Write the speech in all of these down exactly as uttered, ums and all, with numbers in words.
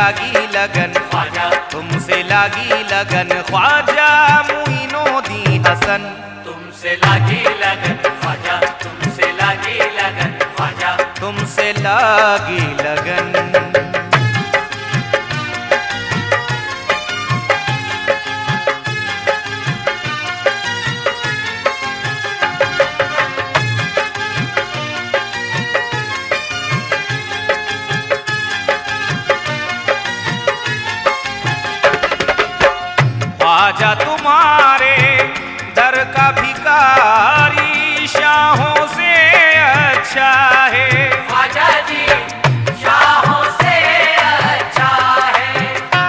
लागी लगन ख्वाजा तुमसे लागी लगन ख्वाजा मोइनुद्दीन हसन तुमसे लागी लगन ख्वाजा तुमसे लागी लगन ख्वाजा तुमसे लागी लगन। ख्वाजा तुम्हारे दर का भिखारी शाहों से अच्छा है ख्वाजा जी शाहों से अच्छा है।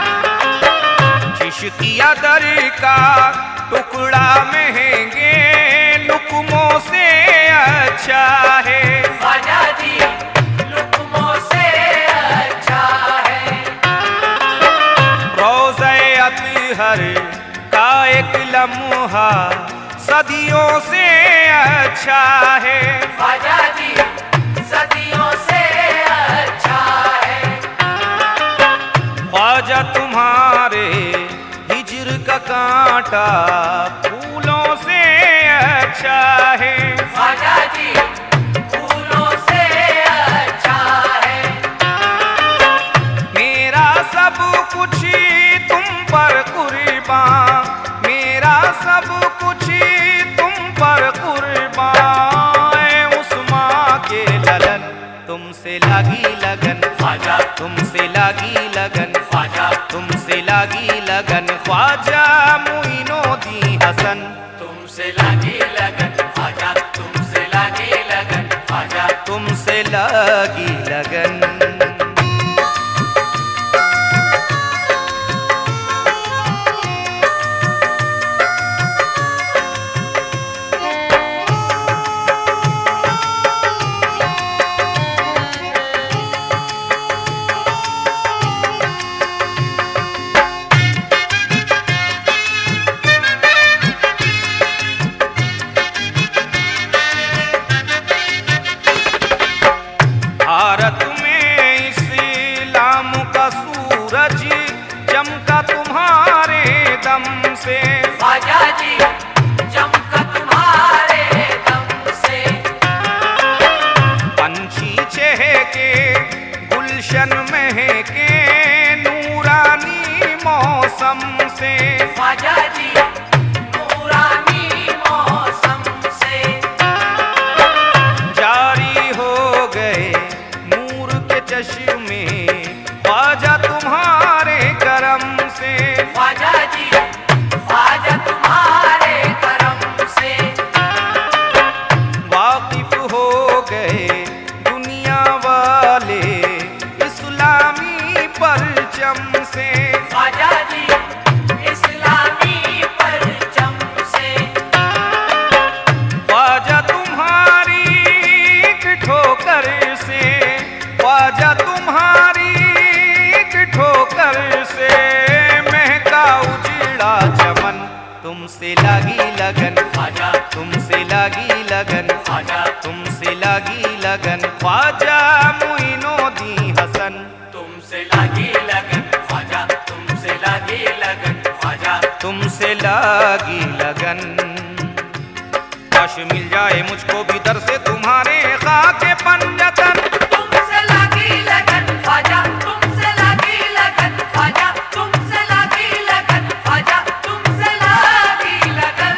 चिश्तिया दर का टुकड़ा महंगे लुकमों से अच्छा है ख्वाजा जी लुकमों से अच्छा है। रोज़े अत्हर का एक लम्हा सदियों से अच्छा है ख्वाजा जी सदियों से अच्छा है। ख्वाजा तुम्हारे हिज्र का कांटा फूलों से अच्छा है ख्वाजा जी फूलों से अच्छा है। मेरा सब कुछ तुम पर कुर्बान मेरा सब कुछ तुम पर कुर्बान उस्मा के ललन तुमसे लागी लगन ख्वाजा तुमसे लागी लगन ख्वाजा तुमसे लागी लगन ख्वाजा मोइनुद्दीन हसन तुमसे लागी लगन ख्वाजा तुमसे लागी लगन ख्वाजा तुमसे लागी लगन। भारत में इस्लाम का सूरज चमका तुम्हारे दम से ख्वाजा जी चमका तुम्हारे दम से। पंछी चहके गुलशन महके नूरानी मौसम से ख्वाजा जी नूरानी मौसम से। जारी हो गए नूर के चश्मे ख्वाजा तुम्हारे करम से ख्वाजा जी ख्वाजा तुम्हारे करम से। वाकिफ हो गए दुनिया वाले इस्लामी परचम से ख्वाजा जी इस्लामी परचम से। ख्वाजा तुम्हारी एक ठोकर से ख्वाजा तुम्हारी एक ठोकर से महका उजड़ा चमन तुमसे लागी लगन ख्वाजा तुमसे लागी लगन ख्वाजा तुमसे लागी लगन ख्वाजा मोइनुद्दीन हसन तुमसे लागी लगन ख्वाजा तुमसे लागी लगन ख्वाजा तुमसे लागी लगन। काश मिल जाए मुझको भी दर से तुम्हारे खाके पंजतन तुमसे लागी लगन ख्वाजा तुमसे लागी लगन ख्वाजा तुमसे लागी लगन ख्वाजा तुमसे लागी लगन।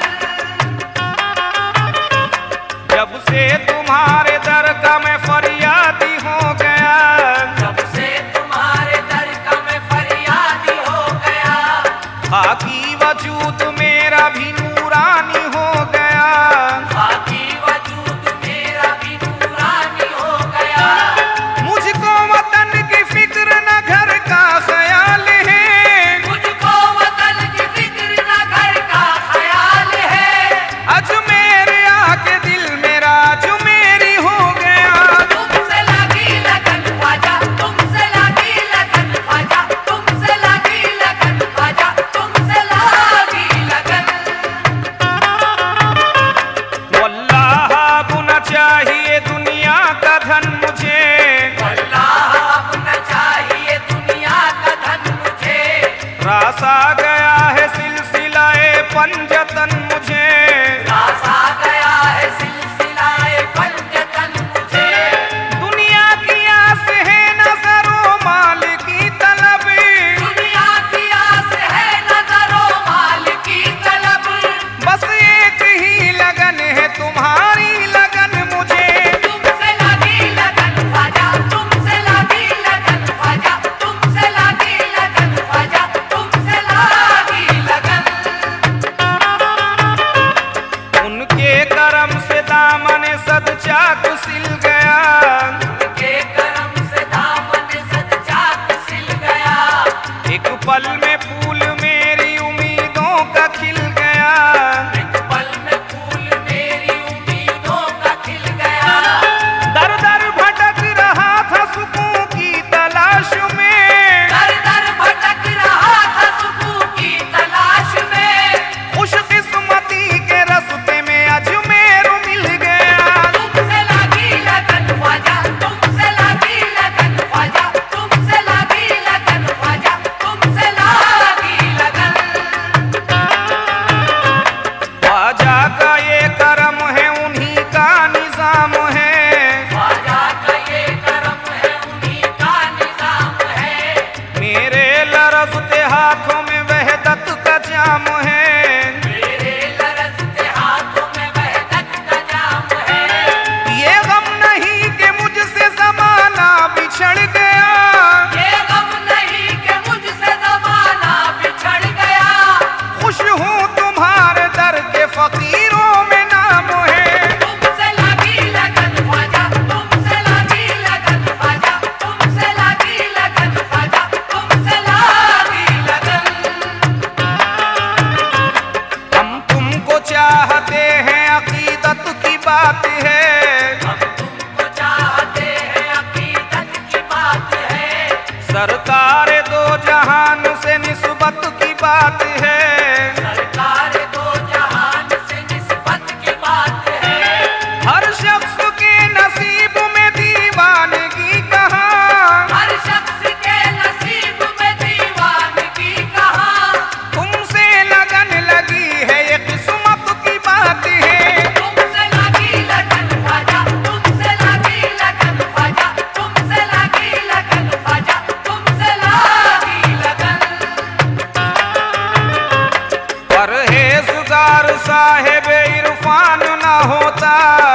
जब से तुम्हारे दर का मैं फरियादी हो गया जब से तुम्हारे दर का मैं फरियादी हो गया। खाकी वजूद मेरा भी नूरानी हो गया बाकी वजूद मेरा भी नूरानी हो गया। मुझको वतन की फिक्र न घर का ख्याल है मुझको वतन की फिक्र न घर का ख्याल है। अजमेर आके दिल मेरा अजमेरी हो गया तुमसे लागी लगन ख्वाजा तुमसे लागी लगन ख्वाजा तुमसे लागी लगन ख्वाजा तुमसे रास आ गया है सिलसिलाए पंजतन मुझे, रास आ गया है सिलसिलाए पंजतन मुझे। दुनिया की आस है नजरों माल की तलब, दुनिया की आस है नजरों माल की तलब। बस एक ही लगन है तुम्हारी लगन मुझे। तुमसे लगी लगन ख्वाजा, तुमसे लगी लगन ख्वाजा, तुमसे लगी लगन ख्वाजा, तुमसे लगी लगन। उनके करम से दामन सद चाक सिल गया, उनके करम से दामन सद चाक सिल गया। एक पल में फूल मेरी उम्मीदों का खिल गया। एक पल में फूल मेरी उम्मीदों का खिल गया। दर दर भटक रहा था सुकून की तलाश में, दर दर भटक रहा था सुकून की तलाश में। खुश किस्मती के रास्ते में अजमेर मिल गया। तुमसे लगी लगन ख्वाजा, तुमसे लगी लगन ख्वाजा, तुमसे लगी लगन ख्वाजा, तुमसे लगी लगन। ख्वाजा का ये करम है उन्हीं का निजाम है, ख्वाजा का ये करम है उन्हीं का निजाम है। मेरे लरजते हाथों में वहदत का जाम है। मेरे लरजते हाथों में वहदत का जाम है। ये गम नहीं कि मुझसे जमाना बिछड़ गया, ये गम नहीं कि मुझसे ज़माना बिछड़ गया। खुश हूँ तुम्हारे दर के फकीरों में नाम है। तुमसे लगी लगन ख्वाजा, तुमसे लगी लगन ख्वाजा, तुमसे लगी लगन ख्वाजा, तुमसे लगी लगन। हम तुमको चाहते हैं अकीदत की बात है, हम तुमको चाहते हैं अकीदत की बात है। सरकार दो जहान से निस्बत की बात है। सरकार दो जहान से निस्बत की बात है। हर शख्स के नसीब में दीवानगी कहाँ, हर शख्स के नसीब में दीवानगी कहाँ। तुमसे लगन लगी है ये किस्मत की बात है। तुमसे लगी लगन ख्वाजा, तुमसे लगी लगन ख्वाजा, तुमसे लगी लगन ख्वाजा, तुमसे लगी लगन। परहेज़गार साहिब इरफान न होता,